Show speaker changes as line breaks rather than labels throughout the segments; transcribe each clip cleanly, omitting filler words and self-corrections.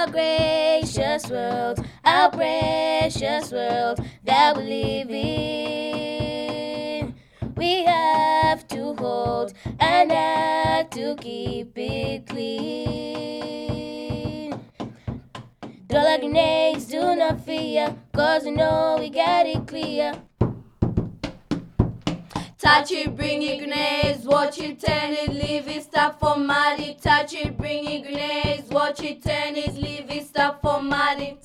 our gracious world that we live in. We have to hold and act to keep it clean. Dollar grenades, do not fear, cause we know we got it clear.
Touch it, bring it, grenades. Watch it, turn it, leave it, stop format it. Touch it, bring it, grenades. Watch it, turn it, leave it, stop format it.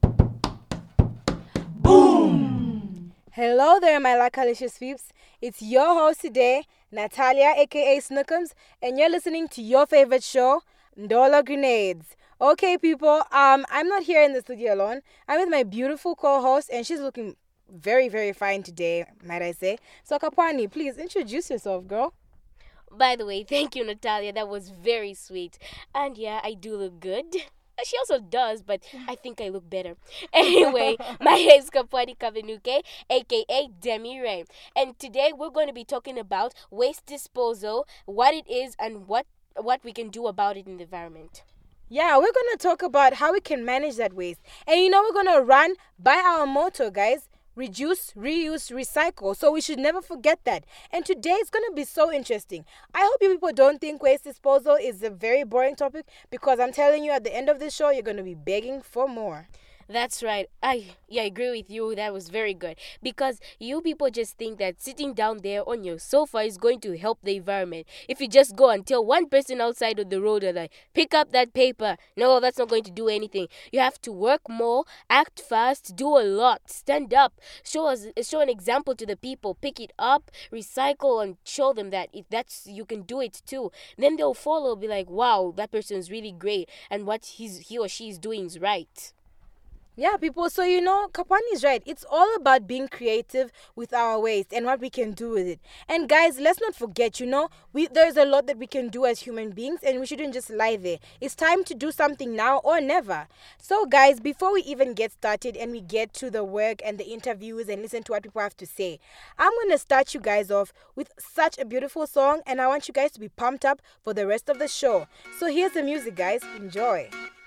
Boom! Hello there, my Lackalicious peeps. It's your host today, Natalia, aka Snookums, and you're listening to your favorite show, Ndola Grenades. Okay, people, I'm not here in the studio alone. I'm with my beautiful co-host, and she's looking very, very fine today, might I say. So, Kapwani, please introduce yourself, girl.
By the way, thank you, Natalia. That was very sweet. And yeah, I do look good. She also does, but I think I look better. Anyway, my name is Kapwani Kavenuke, aka Demi Ray. And today we're going to be talking about waste disposal, what it is, and what we can do about it in the environment.
Yeah, we're going to talk about how we can manage that waste. And we're going to run by our motto, guys. Reduce, reuse, recycle. So we should never forget that. And today it's going to be so interesting. I hope you people don't think waste disposal is a very boring topic, because I'm telling you, at the end of this show, you're going to be begging for more.
That's right. I agree with you. That was very good. Because you people just think that sitting down there on your sofa is going to help the environment. If you just go and tell one person outside of the road, like, pick up that paper. No, that's not going to do anything. You have to work more, act fast, do a lot, stand up, show an example to the people, pick it up, recycle, and show them that if you can do it too. Then they'll follow, be like, wow, that person is really great, and what he or she is doing is right.
Yeah, people, so Kapani is right. It's all about being creative with our waste and what we can do with it. And guys, let's not forget, there's a lot that we can do as human beings, and we shouldn't just lie there. It's time to do something now or never. So guys, before we even get started and we get to the work and the interviews and listen to what people have to say, I'm going to start you guys off with such a beautiful song, and I want you guys to be pumped up for the rest of the show. So here's the music, guys. Enjoy.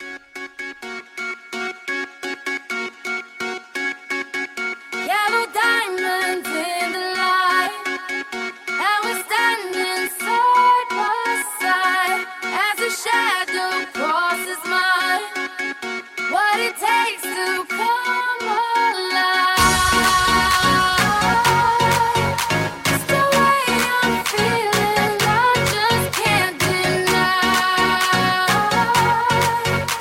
Yellow diamonds in the light, and we're standing side by side as a shadow crosses mine. What it takes to come alive. It's the way I'm feeling, I just can't deny.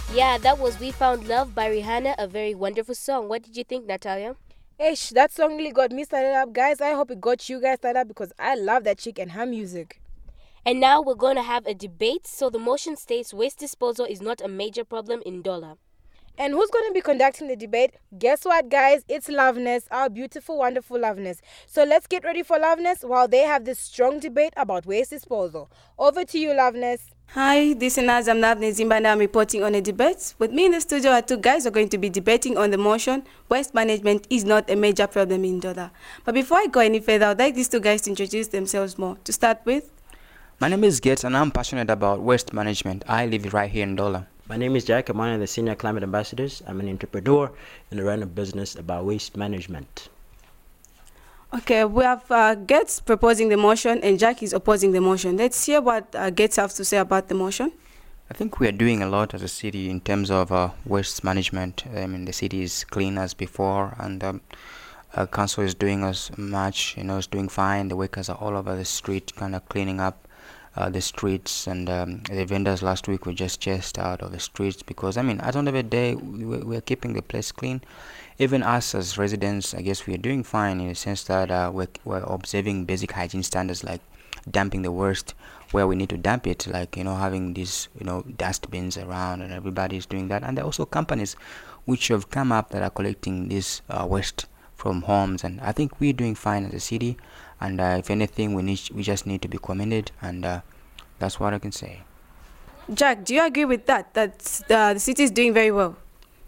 Yeah, that was We Found Love by Rihanna, a very wonderful song. What did you think, Natalia?
Ish, that song really got me started up. Guys, I hope it got you guys started up because I love that chick and her music.
And now we're going to have a debate. So the motion states waste disposal is not a major problem in Ndola.
And who's going to be conducting the debate? Guess what, guys? It's Loveness, our beautiful, wonderful Loveness. So let's get ready for Loveness while they have this strong debate about waste disposal. Over to you, Loveness.
Hi, listeners. I'm Navne Zimba and I'm reporting on a debate. With me in the studio are two guys who are going to be debating on the motion waste management is not a major problem in Ndola. But before I go any further, I'd like these two guys to introduce themselves more. To start with,
my name is Gates and I'm passionate about waste management. I live right here in Ndola.
My name is Jack. I'm one of the senior climate ambassadors. I'm an entrepreneur and I run a business about waste management.
Okay, we have Gates proposing the motion and Jack is opposing the motion. Let's hear what Gates has to say about the motion.
I think we are doing a lot as a city in terms of waste management. I mean, the city is clean as before and council is doing as much, it's doing fine. The workers are all over the street kind of cleaning up the streets and the vendors last week were just chased out of the streets because at the end of the day we're keeping the place clean. Even us as residents, I guess we are doing fine in the sense that we're observing basic hygiene standards like dumping the waste where we need to dump it, like having these dustbins around and everybody's doing that. And there are also companies which have come up that are collecting this waste from homes, and I think we're doing fine as a city. And if anything, we just need to be commended, and that's what I can say.
Jack, do you agree with that the city is doing very well?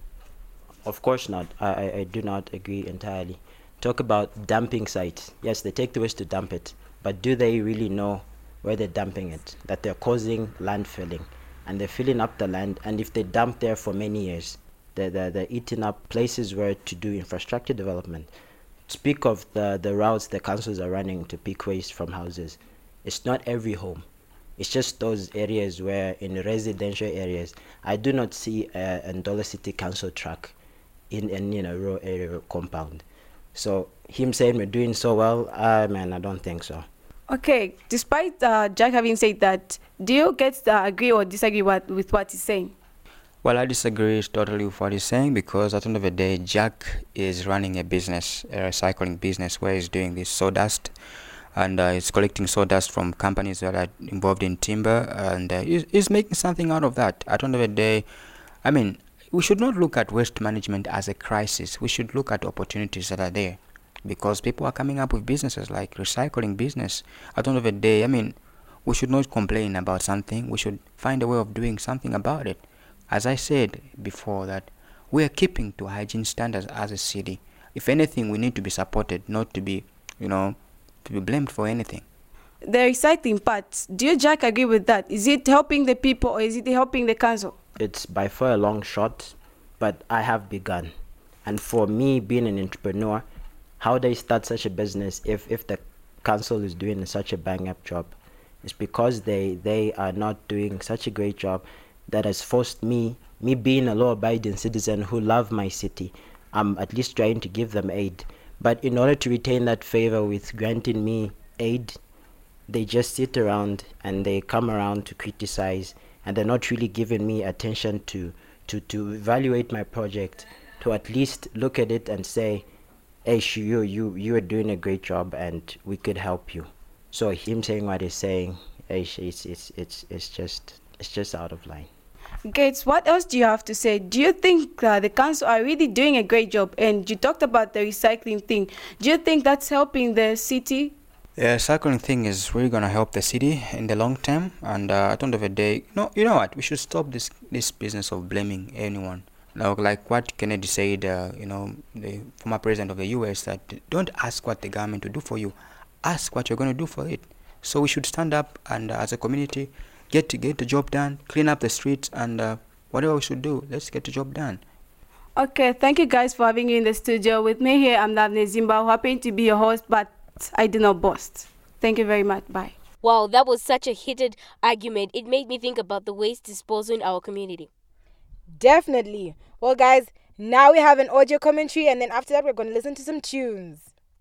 Of course not. I do not agree entirely. Talk about dumping sites. Yes, they take the waste to dump it, but do they really know where they're dumping it? That they're causing landfilling, and they're filling up the land. And if they dump there for many years, they're eating up places where to do infrastructure development. Speak of the routes the councils are running to pick waste from houses. It's not every home. It's just those areas where in residential areas, I do not see a Ndola City Council truck in a rural area compound. So him saying we're doing so well, I don't think so.
Okay, despite Jack having said that, do you agree or disagree with what he's saying?
Well, I disagree totally with what he's saying because at the end of the day, Jack is running a business, a recycling business, where he's doing this sawdust and he's collecting sawdust from companies that are involved in timber and he's making something out of that. At the end of the day, we should not look at waste management as a crisis. We should look at opportunities that are there because people are coming up with businesses like recycling business. At the end of the day, we should not complain about something. We should find a way of doing something about it. As I said before, that we are keeping to hygiene standards as a city. If anything, we need to be supported, not to be, to be blamed for anything.
The recycling part, do you, Jack, agree with that? Is it helping the people or is it helping the council?
It's by far a long shot, but I have begun. And for me, being an entrepreneur, how do I start such a business if the council is doing such a bang-up job? It's because they are not doing such a great job that has forced me being a law-abiding citizen who love my city, I'm at least trying to give them aid. But in order to retain that favor with granting me aid, they just sit around and they come around to criticize, and they're not really giving me attention to evaluate my project, to at least look at it and say, hey, you are doing a great job and we could help you. So him saying what he's saying, it's just out of line.
Gates, what else do you have to say? Do you think the council are really doing a great job? And you talked about the recycling thing. Do you think that's helping the city?
The recycling thing is really going to help the city in the long term. And at the end of the day, you know what? We should stop this business of blaming anyone. Like what Kennedy said, the former president of the US, that don't ask what the government will do for you. Ask what you're going to do for it. So we should stand up and as a community, get the job done, clean up the streets, and whatever we should do, let's get the job done.
Okay, thank you guys for having me in the studio. With me here, I'm Navne Zimba, who happen to be your host, but I do not boast. Thank you very much. Bye.
Wow, that was such a heated argument. It made me think about the waste disposal in our community.
Definitely. Well, guys, now we have an audio commentary, and then after that, we're going to listen to some tunes.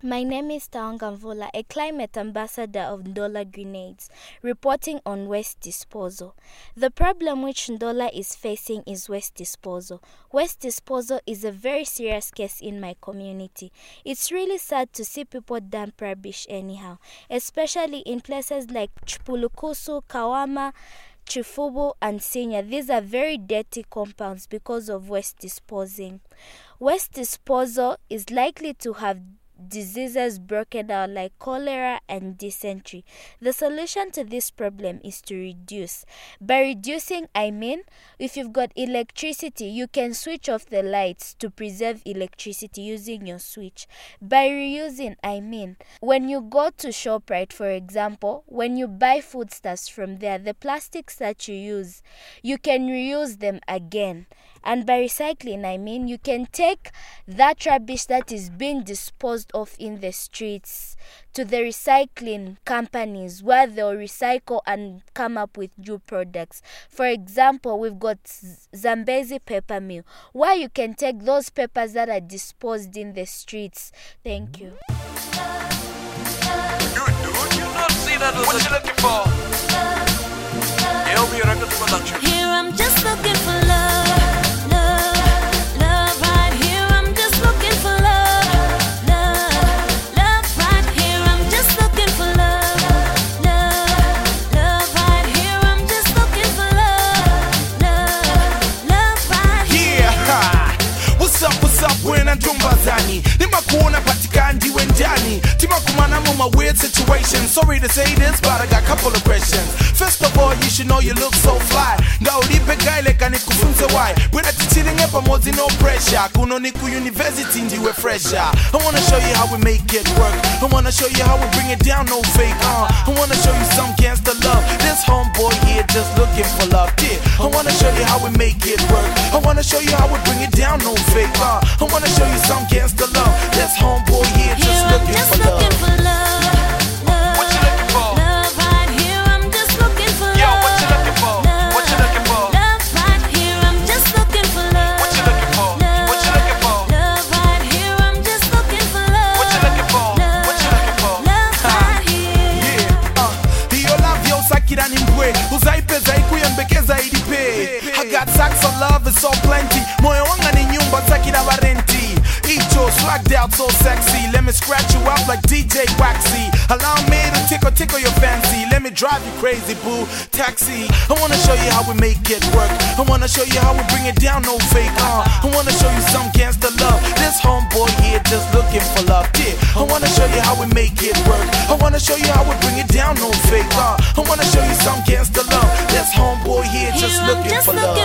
My name is Taonga Mvula, a climate ambassador of Ndola Grenades, reporting on waste disposal. The problem which Ndola is facing is waste disposal. Waste disposal is a very serious case in my community. It's really sad to see people dump rubbish anyhow, especially in places like Chipulukusu, Kawama, Chifubu and Sinya. These are very dirty compounds because of waste disposing. Waste disposal is likely to have diseases broken down like cholera and dysentery. The solution to this problem is to reduce. By reducing, I mean, if you've got electricity, you can switch off the lights to preserve electricity using your switch. By reusing, I mean, when you go to ShopRite, for example, when you buy foodstuffs from there, the plastics that you use, you can reuse them again. And by recycling, I mean you can take that rubbish that is being disposed of in the streets to the recycling companies where they'll recycle and come up with new products. For example, we've got Zambezi Paper Mill, where you can take those papers that are disposed in the streets. Thank you.
What you looking for? LB Records Production.
Here I'm just looking for love, love, love right here. I'm just looking for love, love, love right here. I'm just looking for love, love, love right here. I'm just looking for love, love, love right here.
Yeah, what's up when I'm Tumbazani? Nimakuona patika ndiwe njani. Timakumana mama weird situation. Sorry to say this, but I got a couple of questions. First of all, you should know you look so fly. Ndaulipe gaile kanikufunze why. When I teaching up pamozi no pressure. Kuno niku university ndiwe fresher. I wanna show you how we make it work. I wanna show you how we bring it down, no fake. I wanna show you some gangster love. This homeboy here just looking for love. Yeah, I wanna show you how we make it work. I wanna show you how we bring it down, no fake. I wanna show you some gangster love. This homeboy here just looking for love.
What you looking for? Love right here. I'm just looking for love.
Yo, what you looking for? What you looking for?
Love right here. I'm just looking for love.
What you looking for? What you looking for?
Love right here. I'm just looking for love.
What you looking for? What you looking for?
Love right here.
Yeah, hiyo love yo sakira ni mbwe. Uzaipeza ikuyembekeza idipe. I got sacks of love, it's so plenty. Moyo wanga ni nyumba sakira warenti. Icho swagged out so sexy. Let me scratch you up like DJ Waxy. Allow me to tickle your fancy. Let me drive you crazy, boo. Taxi. I wanna show you how we make it work. I wanna show you how we bring it down, no fake. I wanna show you some gangster love. This homeboy here just looking for love. Yeah, I wanna show you how we make it work. I wanna show you how we bring it down, no fake. I wanna show you some gangster love. This homeboy here just looking for love.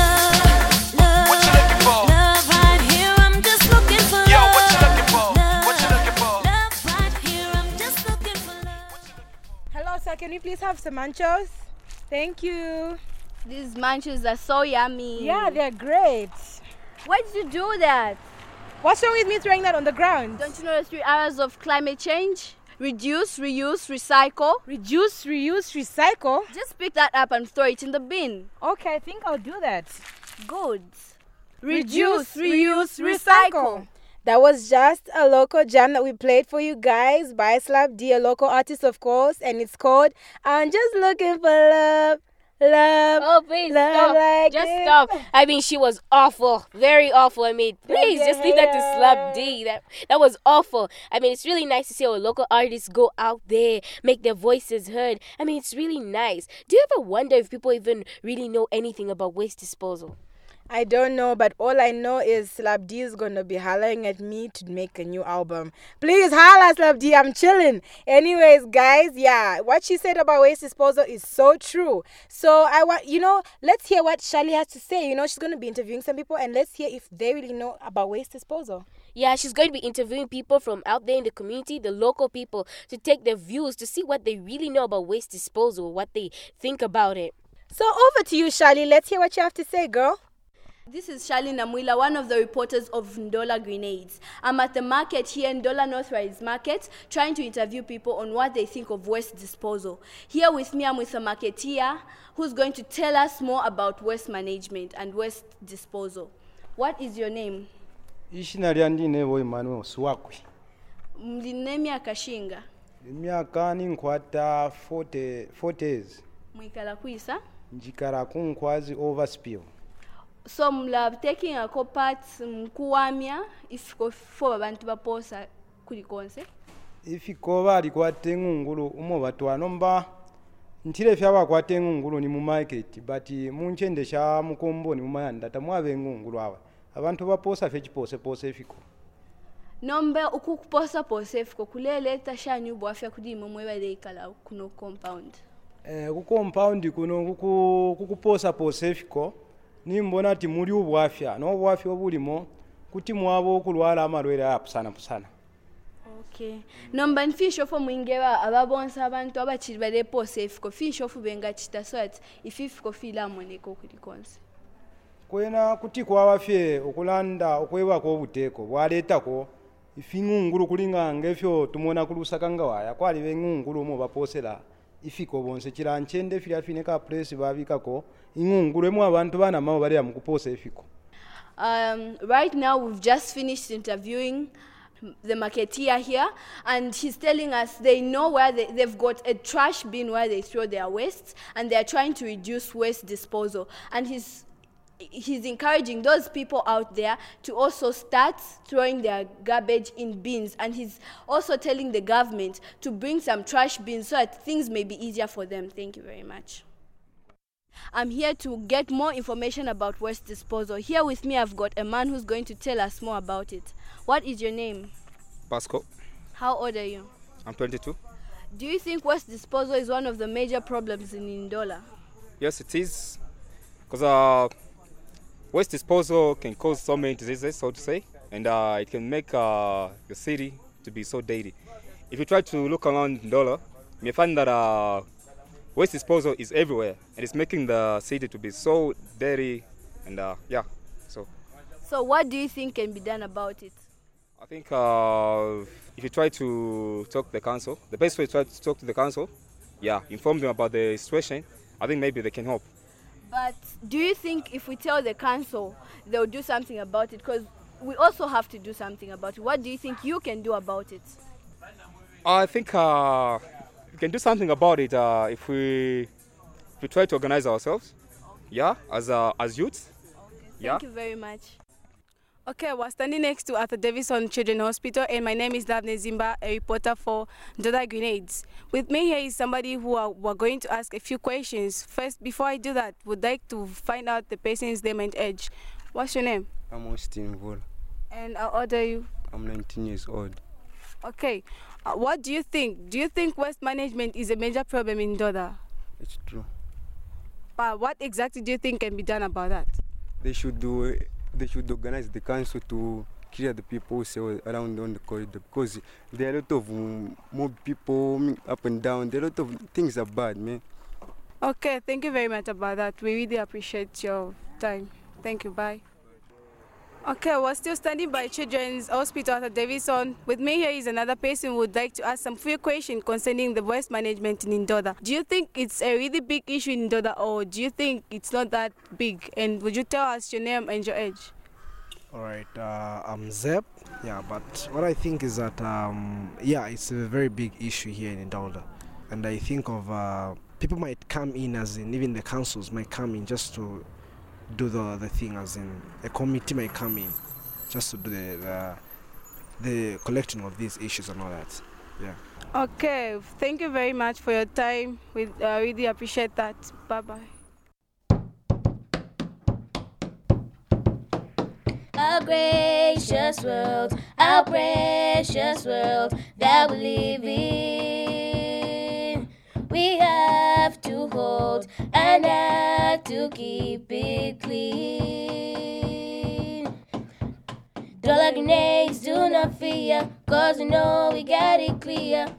What you looking for? Love right here. I'm just looking for love.
Yo, what you looking for? What you looking for?
Love right here. I'm just looking for love.
Hello, sir. Can we please have some manchos? Thank you.
These munchies are so yummy.
Yeah, they're great.
Why did you do that?
What's wrong with me throwing that on the ground?
Don't you know the 3 hours of climate change? Reduce, reuse, recycle.
Reduce, reuse, recycle.
Just pick that up and throw it in the bin.
Okay, I think I'll do that.
Good. Reduce, reuse, recycle.
That was just a local jam that we played for you guys by Slap D, a local artist, of course, and it's called I'm Just Looking for Love. Love.
Oh, please
love
stop.
like
Just
this.
stop. I mean, she was awful. Very awful. I mean, please just leave that to Slap D. That was awful. I mean, it's really nice to see our local artists go out there, make their voices heard. I mean, it's really nice. Do you ever wonder if people even really know anything about waste disposal?
I don't know, but all I know is Slap D is going to be hollering at me to make a new album. Please holla, Slap D. I'm chilling. Anyways, guys, yeah, what she said about waste disposal is so true. So let's hear what Shali has to say. She's going to be interviewing some people, and let's hear if they really know about waste disposal.
Yeah, she's going to be interviewing people from out there in the community, the local people, to take their views, to see what they really know about waste disposal, what they think about it.
So over to you, Shali. Let's hear what you have to say, girl.
This is Charlie Namwila, one of the reporters of Ndola Grenades. I'm at the market here in Ndola Northrise Market, trying to interview people on what they think of waste disposal. Here with me, I'm with a marketeer who's going to tell us more about waste management and waste disposal. What is your name?
Ishina lyandine wo Emmanuel Swakwi.
Mline myaka shinga?
Emyaka ninkwata 40s.
Mwikala kwisa?
Njikala kunkwazi overspill.
So mla taking a part mkuwamya ifiko fo abantu baposa kuli konse?
Ifiko bali kwate ngungulu umo batwano mba ntire fyaba kwate ngungulu ni mu market but munchendesha mukombo ni mumayanda tamwabe ngungulu awa abantu baposa fe chipose pose ifiko.
Nombe ukukuposa pose ifiko kuleleta shanyu bwafya kudi momwe baleikala kuno compound.
Ku compound kuno kukuposa pose ifiko nimbona ati muri ubwafya no bwafya obulimo kuti mwabo okulwala amalwere apusana pusana.
Okay. Nomba nfisho fo mwingewa ababonsa abantu abachiri bale pose ifiko fisho fu benga chita so at ifiko fila moneko kuli konse.
Kwena kuti kwabafye okulanda okweba ko buteko bwaleta ko ifingungulu kulinga ngefyo tumona kulusaka ngawaya kwali bengungulu mo baposela ifiko bonse chiranchende fili afine ka place babikako ingungulu emu abantu bana mao bali amukupose ifiko.
Right now we've just finished interviewing the marketeer here, and he's telling us they know where they've got a trash bin where they throw their waste, and they're trying to reduce waste disposal. And he's encouraging those people out there to also start throwing their garbage in bins, and he's also telling the government to bring some trash bins so that things may be easier for them. Thank you very much. I'm here to get more information about waste disposal. Here with me I've got a man who's going to tell us more about it. What is your name?
Pasco.
How old are you?
I'm 22.
Do you think waste disposal is one of the major problems in Ndola?
Yes, it is. Because waste disposal can cause so many diseases, so to say, and it can make the city to be so dirty. If you try to look around Ndola, you may find that waste disposal is everywhere, and it's making the city to be so dirty, and yeah, so.
So what do you think can be done about it?
I think if you try to talk to the council, the best way to try to talk to the council, yeah, inform them about the situation, I think maybe they can help.
But do you think if we tell the council, they'll do something about it? Because we also have to do something about it. What do you think you can do about it?
I think we can do something about it if we try to organize ourselves, yeah, as youths. Yeah.
Thank you very much.
Okay, we're standing next to Arthur Davison Children's Hospital, and my name is Daphne Zimba, a reporter for Ndola Grenades. With me here is somebody who we're going to ask a few questions. First, before I do that, would like to find out the person's name and age. What's your name?
I'm Austin Vol.
And how old are you?
I'm 19 years old.
Okay, what do you think? Do you think waste management is a major problem in Ndola?
It's true.
But what exactly do you think can be done about that?
They should organize the council to clear the people who stay around on the corridor, because there are a lot of mob people up and down. There are a lot of things are bad, man.
Okay, thank you very much about that. We really appreciate your time. Thank you, bye. Okay, we're still standing by Children's Hospital at Davison. With me here is another person who would like to ask some few questions concerning the waste management in Ndola. Do you think it's a really big issue in Ndola, or do you think it's not that big? And would you tell us your name and your age?
All right, I'm Zeb. Yeah, but what I think is that, yeah, it's a very big issue here in Ndola. And I think of people might come in, as in even the councils might come in just to do the thing, as in a committee might come in just to do the collecting of these issues and all that. Yeah.
Okay, thank you very much for your time. We really appreciate that. Bye-bye.
Our gracious world, our precious world that we live in. We have to hold and act to keep it clean. Ndola Grenades, do not fear, cause we know we got it clear.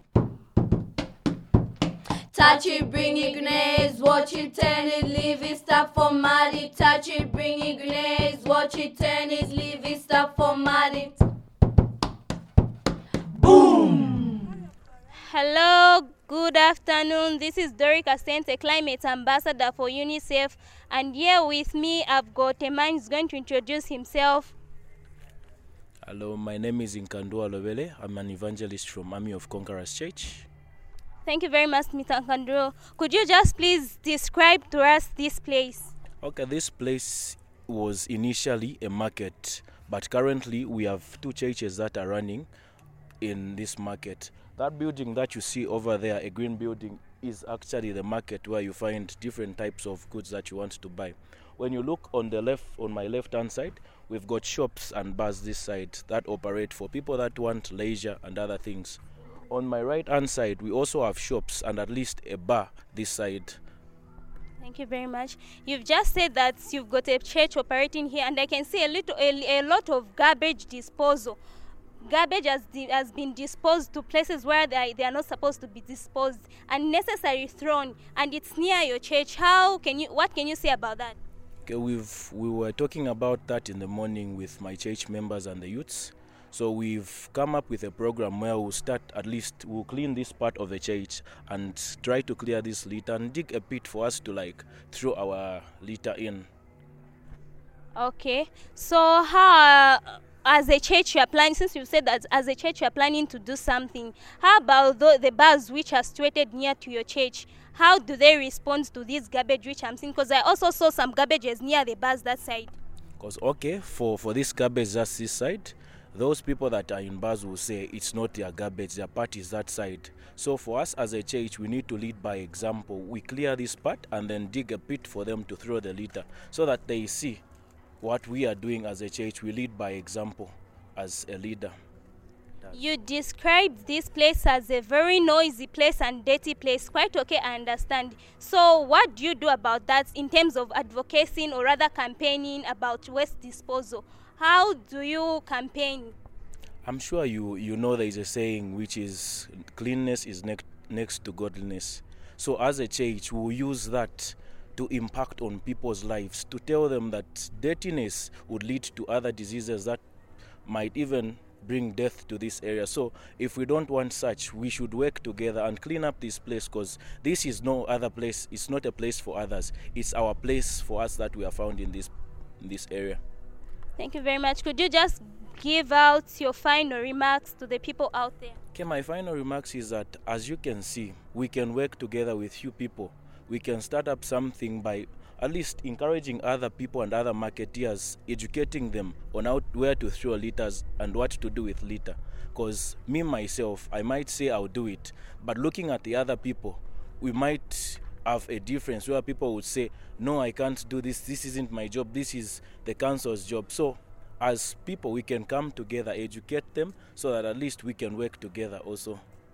Touch it, bring it, grenades, watch it, turn it, leave it, stop format it. Touch it, bring it, grenades, watch it, turn it, leave it, stop format it.
Boom! Hello, good afternoon. This is Doric Asante, Climate Ambassador for UNICEF. And here with me, I've got a man who's going to introduce himself.
Hello, my name is Inkandua Lobele. I'm an evangelist from Army of Conquerors Church.
Thank you very much, Mr. Kanduro. Could you just please describe to us this place?
Okay, this place was initially a market, but currently we have 2 churches that are running in this market. That building that you see over there, a green building, is actually the market where you find different types of goods that you want to buy. When you look on my left hand side, we've got shops and bars this side that operate for people that want leisure and other things. On my right hand side, we also have shops and at least a bar this side.
Thank you very much. You've just said that you've got a church operating here, and I can see a lot of garbage disposal. Garbage has been disposed to places where they are not supposed to be disposed, unnecessarily thrown, and it's near your church. What can you say about that?
Okay, we were talking about that in the morning with my church members and the youths. So we've come up with a program where we'll clean this part of the church and try to clear this litter and dig a pit for us to throw our litter in.
Okay, so how, as a church you are planning, since you said that as a church you are planning to do something, how about the bars which are situated near to your church? How do they respond to this garbage which I'm seeing? Because I also saw some garbages near the bars that side.
Because, okay, for this garbage just this side, those people that are in bars will say it's not their garbage, their part is that side. So for us as a church, we need to lead by example. We clear this part and then dig a pit for them to throw the litter so that they see what we are doing as a church. We lead by example as a leader.
You described this place as a very noisy place and dirty place. Quite okay, I understand. So what do you do about that in terms of advocating or rather campaigning about waste disposal? How do you campaign?
I'm sure you know there is a saying which is cleanliness is next to godliness. So as a church, we'll use that to impact on people's lives, to tell them that dirtiness would lead to other diseases that might even bring death to this area. So if we don't want such, we should work together and clean up this place, because this is no other place. It's not a place for others. It's our place for us that we are found in this area.
Thank you very much. Could you just give out your final remarks to the people out there?
Okay, my final remarks is that, as you can see, we can work together with you people. We can start up something by at least encouraging other people and other marketeers, educating them on where to throw litters and what to do with litter. Because me, myself, I might say I'll do it, but looking at the other people, we might have a difference where people would say, no, I can't do this, this isn't my job, this is the council's job. So as people, we can come together, educate them, so that at least we can work together also.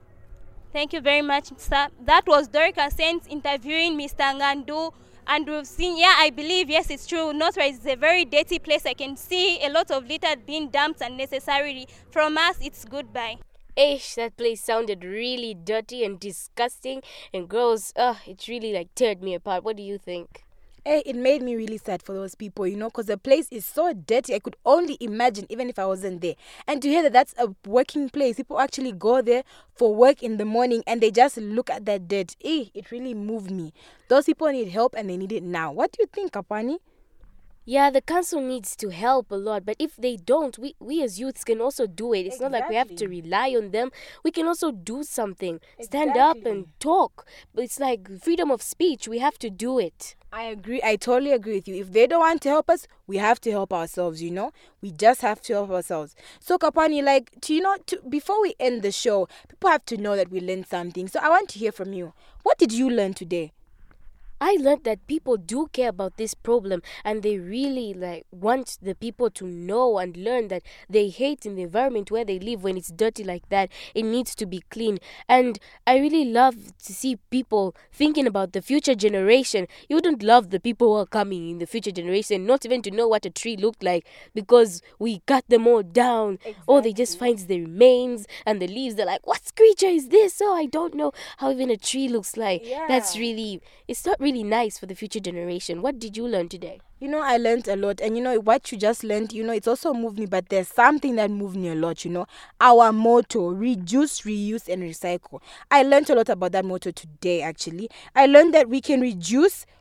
Thank you very much, sir. That was Doric Ascent interviewing Mr. Ngandu. And we've seen, I believe, yes, it's true. Northrise is a very dirty place. I can see a lot of litter being dumped unnecessarily. From us, it's goodbye.
That place sounded really dirty and disgusting. And girls, it really teared me apart. What do you think?
It made me really sad for those people, because the place is so dirty. I could only imagine, even if I wasn't there. And to hear that that's a working place, people actually go there for work in the morning and they just look at that dirt. It really moved me. Those people need help and they need it now. What do you think, Kapani?
Yeah, the council needs to help a lot, but if they don't, we as youths can also do it. It's not like we have to rely on them. We can also do something. Stand up and talk. But it's like freedom of speech. We have to do it.
I agree. I totally agree with you. If they don't want to help us, we have to help ourselves, We just have to help ourselves. So, Kapani, before we end the show, people have to know that we learned something. So I want to hear from you. What did you learn today?
I learned that people do care about this problem and they really want the people to know and learn that they hate in the environment where they live when it's dirty like that. It needs to be clean. And I really love to see people thinking about the future generation. You wouldn't love the people who are coming in the future generation not even to know what a tree looked like because we cut them all down. Exactly. Or they just find the remains and the leaves. They're like, what creature is this? Oh, I don't know how even a tree looks like. Yeah. It's not really nice for the future generation. What did you learn today?
I learned a lot. And what you just learned, it's also moved me. But there's something that moved me a lot, Our motto, reduce, reuse, and recycle. I learned a lot about that motto today, actually. I learned that we can reduce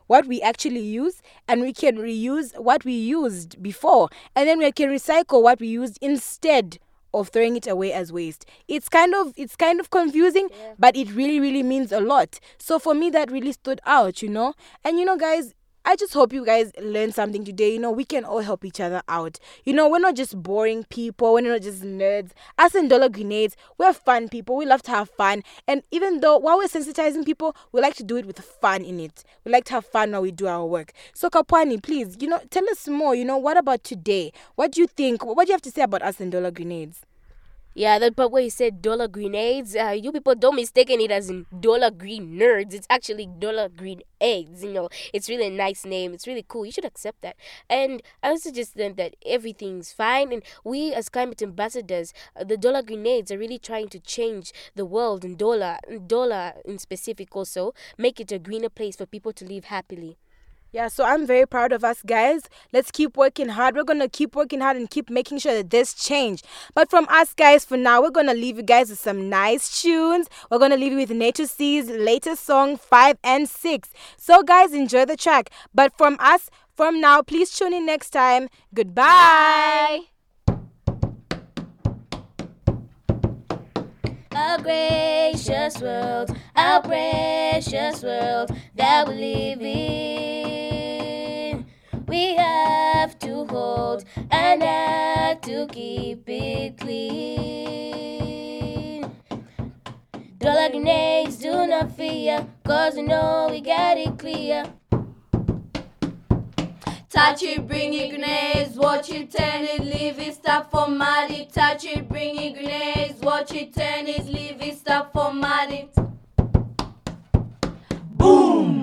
what we actually use, and we can reuse what we used before, and then we can recycle what we used instead of throwing it away as waste. It's kind of confusing, but it really means a lot. So for me, that really stood out, And guys, I just hope you guys learned something today. We can all help each other out. We're not just boring people. We're not just nerds. Us in Dollar Grenades, we're fun people. We love to have fun. And even though while we're sensitizing people, we like to do it with fun in it. We like to have fun while we do our work. So Kapwani, please, tell us more. What about today? What do you think? What do you have to say about us in Dollar Grenades?
Yeah, that part where you said Dollar Grenades, you people don't mistaken it as in Dollar Green Nerds. It's actually Dollar Green Eggs. It's really a nice name. It's really cool. You should accept that. And I also just learned that everything's fine. And we as climate ambassadors, the Dollar Grenades are really trying to change the world and Dollar in specific also, make it a greener place for people to live happily.
Yeah, so I'm very proud of us, guys. Let's keep working hard. We're going to keep working hard and keep making sure that there's change. But from us, guys, for now, we're going to leave you guys with some nice tunes. We're going to leave you with Nature C's latest song, 5 and 6. So, guys, enjoy the track. But from us, from now, please tune in next time. Goodbye.
Our gracious world, our precious world that we live in. We have to hold and act to keep it clean. Dollar Grenades, do not fear, cause we know we got it clear.
Touch it, bring it, grenades. Watch it, turn it, leave it, stop format it. Touch it, bring it, grenades. Watch it, turn it, leave it, stop format it. Boom!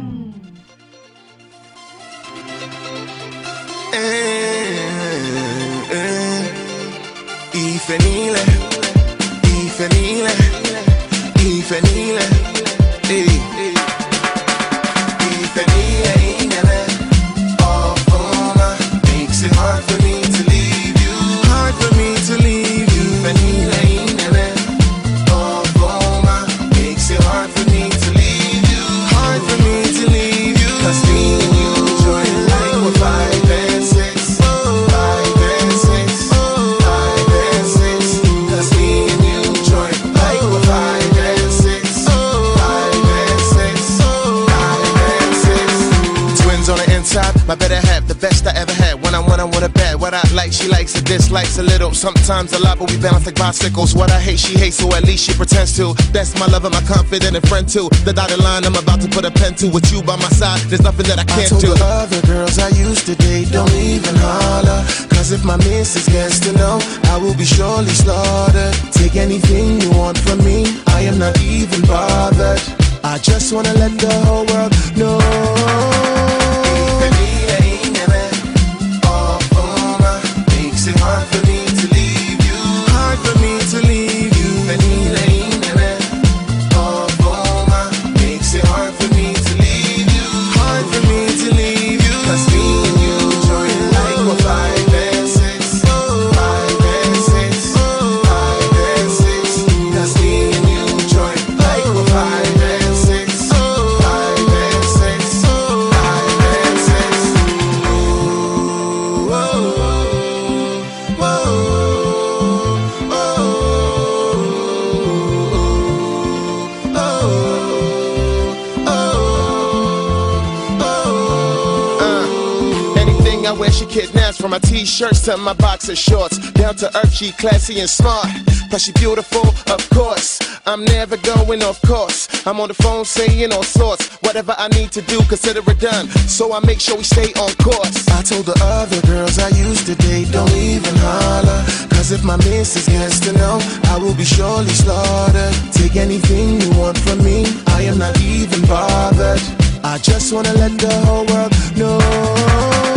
Ifenile, Ifenile, Ifenile, Ifenile, makes it hard for me to leave you. Hard for me to leave you. Vanilla, makes it hard for me to leave you. Hard for me to leave you. 'Cause me and you join like we're 5 and 6. 5 and 6. 5 and 6. 'Cause me and you join like we're 5 and 6. 5 and 6. 5 and 6. Twins on the inside, my better half, the best I ever had. When I'm with a bad, what I like, she likes it, dislikes a little. Sometimes a lot, but we balance like bicycles. What I hate, she hates, so at least she pretends to. That's my lover, my confident and friend too. The dotted line I'm about to put a pen to. With you by my side, there's nothing that I can't do. I told the other girls I used to date, don't even holler. 'Cause if my missus gets to know, I will be surely slaughtered. Take anything you want from me, I am not even bothered. I just wanna let the whole world know. Makes it hard for me to leave you. Hard for me to leave you. Vanilla, makes it hard for me to leave you. Hard for me to leave you. 'Cause me and you join like we're 5 and 6. 5 and 6. 5 and 6. 'Cause me and you join like we're 5 and 6. 5 and 6. 5 and 6. Ooh, oh. Anything I wear, she kidnaps. From my t-shirts to my boxer shorts. Down to earth, she classy and smart. Plus she beautiful, of course. I'm never going off course. I'm on the phone saying all sorts. Whatever I need to do, consider it done. So I make sure we stay on course. I told the other girls I used to date, don't even holler. 'Cause if my missus gets to know, I will be surely slaughtered. Take anything you want from me, I am not even bothered. I just wanna let the whole world know.